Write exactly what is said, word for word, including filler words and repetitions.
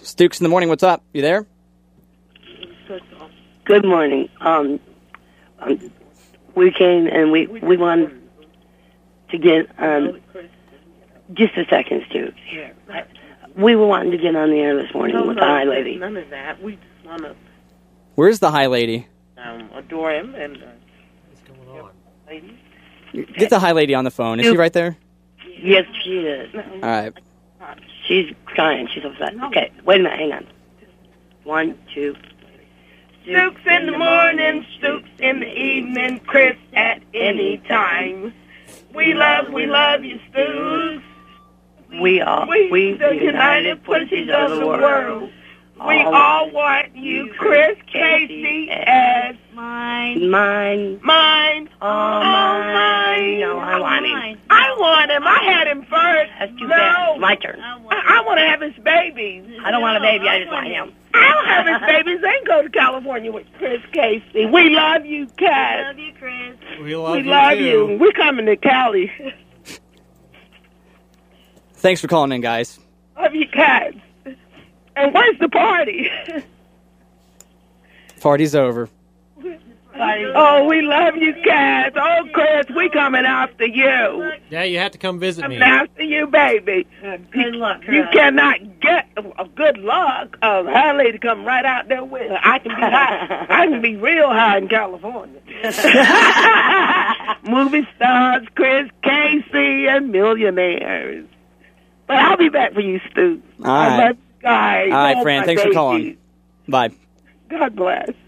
Stooks in the morning, what's up? You there? Good morning. Um, um, we came and we, we wanted to get, um, just a second, Stu. We were wanting to get on the air this morning No, with no, the high lady. None of that. We just want to Where's the high lady? um, adore him and. Uh, What's going on? ladies. Get the high lady on the phone. Is she right there? Yes, she is. All right. She's crying. She's upset. Okay, wait a minute. Hang on. One, two. Stooks in the morning, Stooks in the evening, Chris at any time. We love, we love you, Stooks. We are. We, We, the United Pussies of the world. We All all want you, Chris Casey, as Mine. Mine. mine. All Oh, mine. mine. No, I want him. I want him. I had him first. That's too no. bad. My turn. I, I want to have his babies. I don't want a baby. I just want him. I'll have his babies and go to California with Chris Casey. We love you, Cat. Love you, Chris. We love We you love too. you. We're coming to Cali. Thanks for calling in, guys. Love you, Cat. And where's the party? Party's over. Oh, we love you, Cat. Oh, Chris, we coming after you. Yeah, you have to come visit me. Coming after you, baby. Good luck. You cannot get a good luck. A high lady come right out there with her. I can be high. I can be real high in California. Movie stars, Chris Casey, and millionaires. But I'll be back for you, Stu. All I right. love you guys. All right, Oh, Fran. my Thanks for babies. calling. Bye. God bless.